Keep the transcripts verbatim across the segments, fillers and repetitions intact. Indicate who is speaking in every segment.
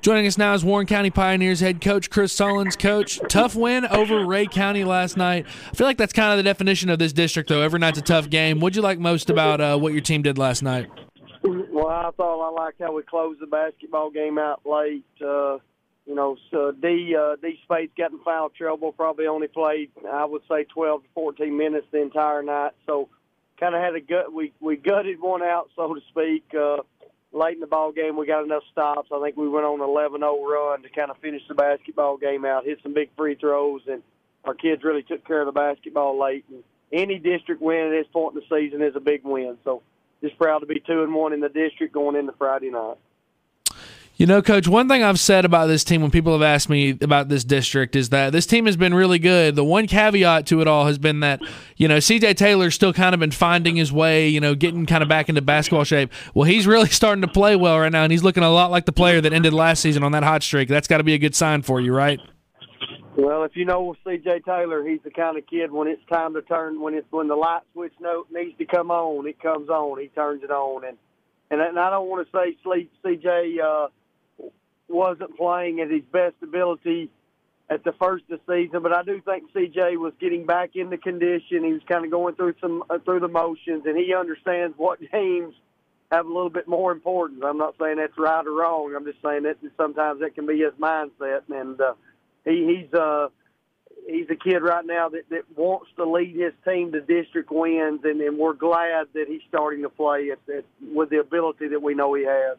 Speaker 1: Joining us now is Warren County Pioneers head coach Chris Sullins. Coach, tough win over Ray County last night. I feel like that's kind of the definition of this district, though. Every night's a tough game. What'd you like most about uh, what your team did last night?
Speaker 2: Well, I thought I liked how we closed the basketball game out late. Uh, you know, so D, uh, D Spade's got in foul trouble, probably only played, I would say, twelve to fourteen minutes the entire night. So kind of had a gut. We, we gutted one out, so to speak. Uh, late in the ball game, we got enough stops. I think we went on an eleven oh run to kind of finish the basketball game out, hit some big free throws, and our kids really took care of the basketball late. And any district win at this point in the season is a big win. So just proud to be two and one in the district going into Friday night.
Speaker 1: You know, Coach, one thing I've said about this team when people have asked me about this district is that this team has been really good. The one caveat to it all has been that, you know, C J Taylor's still kind of been finding his way, you know, getting kind of back into basketball shape. Well, he's really starting to play well right now, and he's looking a lot like the player that ended last season on that hot streak. That's got to be a good sign for you, right?
Speaker 2: Well, if you know C J Taylor, he's the kind of kid when it's time to turn, when it's when the light switch note needs to come on, it comes on. He turns it on, and and, and I don't want to say C J uh, wasn't playing at his best ability at the first of the season, but I do think C J was getting back into condition. He was kind of going through some uh, through the motions, and he understands what games have a little bit more importance. I'm not saying that's right or wrong. I'm just saying that sometimes that can be his mindset, and uh, he, he's uh, he's a kid right now that, that wants to lead his team to district wins, and, and we're glad that he's starting to play at, at, with the ability that we know he has.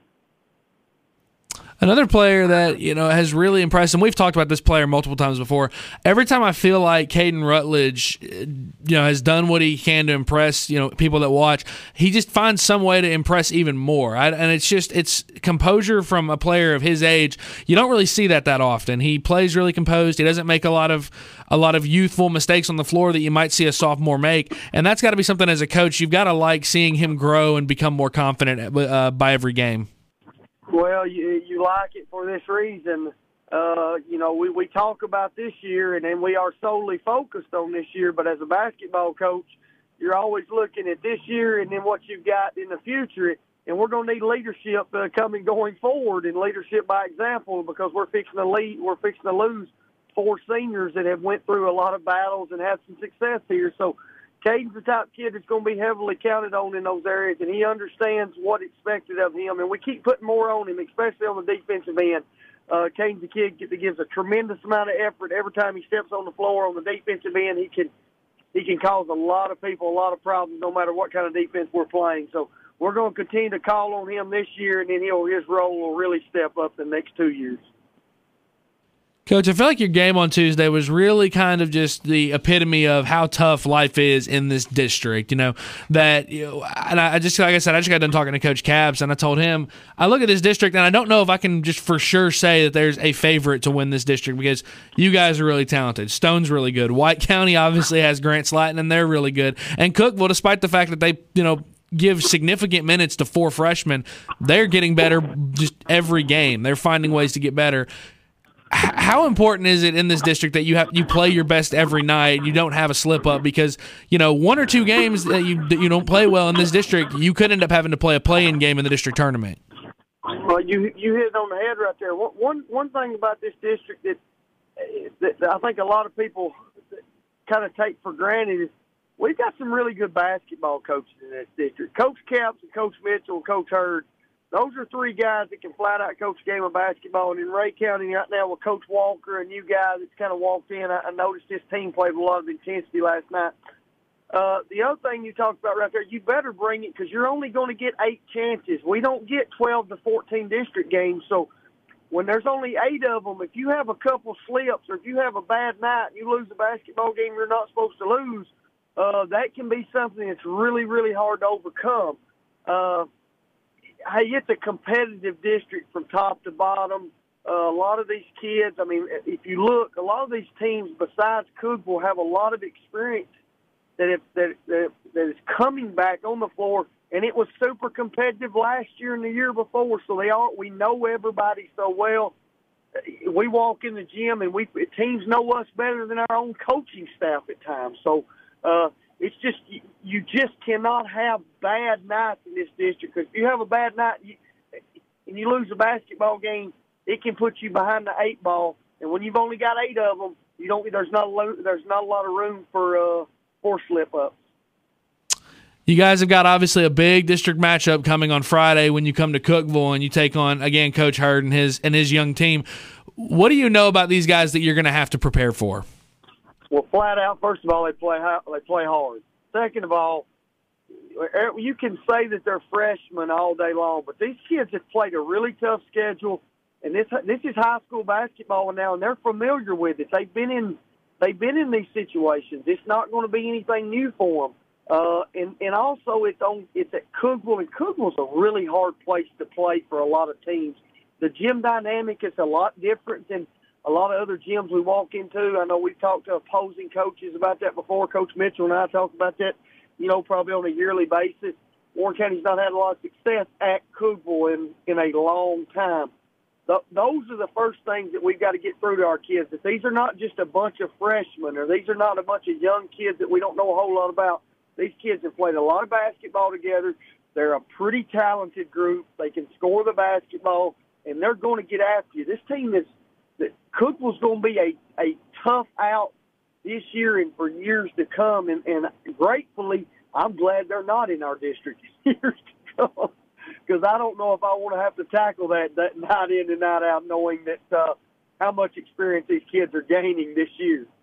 Speaker 1: Another player that, you know, has really impressed, and we've talked about this player multiple times before, every time I feel like Caden Rutledge, you know, has done what he can to impress, you know, people that watch, he just finds some way to impress even more. I, and it's just, it's composure from a player of his age. You don't really see that that often. He plays really composed. He doesn't make a lot of a lot of youthful mistakes on the floor that you might see a sophomore make, and that's got to be something as a coach. You've got to like seeing him grow and become more confident uh, by every game.
Speaker 2: Well, you, you like it for this reason. Uh, you know, we, we talk about this year, and then we are solely focused on this year. But as a basketball coach, you're always looking at this year and then what you've got in the future. And we're going to need leadership uh, coming going forward, and leadership by example, because we're fixing to lead, we're fixing to lose four seniors that have went through a lot of battles and had some success here. So Caden's the type of kid that's going to be heavily counted on in those areas, and he understands what's expected of him. And we keep putting more on him, especially on the defensive end. Uh, Caden's a kid that gives a tremendous amount of effort every time he steps on the floor on the defensive end. He can he can cause a lot of people a lot of problems, no matter what kind of defense we're playing. So we're going to continue to call on him this year, and then he'll, his role will really step up the next two years.
Speaker 1: Coach, I feel like your game on Tuesday was really kind of just the epitome of how tough life is in this district. You know, that, you know, and I just, like I said, I just got done talking to Coach Capps, and I told him, I look at this district, and I don't know if I can just for sure say that there's a favorite to win this district, because you guys are really talented. Stone's really good. White County obviously has Grant Slatton, and they're really good. And Cookeville, despite the fact that they, you know, give significant minutes to four freshmen, they're getting better just every game. They're finding ways to get better. How important is it in this district that you have you play your best every night? You don't have a slip up, because, you know, one or two games that you that you don't play well in this district, you could end up having to play a play-in game in the district tournament.
Speaker 2: Well, you you hit it on the head right there. One one thing about this district that, that I think a lot of people kind of take for granted is we've got some really good basketball coaches in this district. Coach Capps and Coach Mitchell and Coach Hurd. Those are three guys that can flat out coach a game of basketball. And in Ray County right now with Coach Walker, a new guy that's kind of walked in, I, I noticed his team played with a lot of intensity last night. Uh, the other thing you talked about right there, you better bring it, because you're only going to get eight chances. We don't get twelve to fourteen district games. So when there's only eight of them, if you have a couple slips or if you have a bad night and you lose a basketball game you're not supposed to lose, uh, that can be something that's really, really hard to overcome. Uh, Hey, it's a competitive district from top to bottom. Uh, a lot of these kids, I mean, if you look, a lot of these teams besides Cookeville have a lot of experience that, if, that, that, that is coming back on the floor, and it was super competitive last year and the year before, so they all, we know everybody so well. We walk in the gym, and we teams know us better than our own coaching staff at times. So, uh, It's just you just cannot have bad nights in this district, because if you have a bad night you, and you lose a basketball game, it can put you behind the eight ball. And when you've only got eight of them, you don't. There's not a lo- there's not a lot of room for uh, for slip ups.
Speaker 1: You guys have got obviously a big district matchup coming on Friday when you come to Cookeville and you take on again Coach Hurd and his and his young team. What do you know about these guys that you're going to have to prepare for?
Speaker 2: Well, flat out, first of all, they play they play hard. Second of all, you can say that they're freshmen all day long, but these kids have played a really tough schedule, and this this is high school basketball now, and they're familiar with it. They've been in they've been in these situations. It's not going to be anything new for them. Uh, and, and also it's on, it's at Cookeville, and Cookeville's a really hard place to play for a lot of teams. The gym dynamic is a lot different than a lot of other gyms we walk into. I know we've talked to opposing coaches about that before. Coach Mitchell and I talked about that, you know, probably on a yearly basis. Warren County's not had a lot of success at Cookeville in, in a long time. Th- those are the first things that we've got to get through to our kids, that these are not just a bunch of freshmen, or these are not a bunch of young kids that we don't know a whole lot about. These kids have played a lot of basketball together. They're a pretty talented group. They can score the basketball, and they're going to get after you. This team is that Cookeville's going to be a, a tough out this year and for years to come. And, and gratefully, I'm glad they're not in our district years to come, because I don't know if I want to have to tackle that, that night in and night out, knowing that uh, how much experience these kids are gaining this year.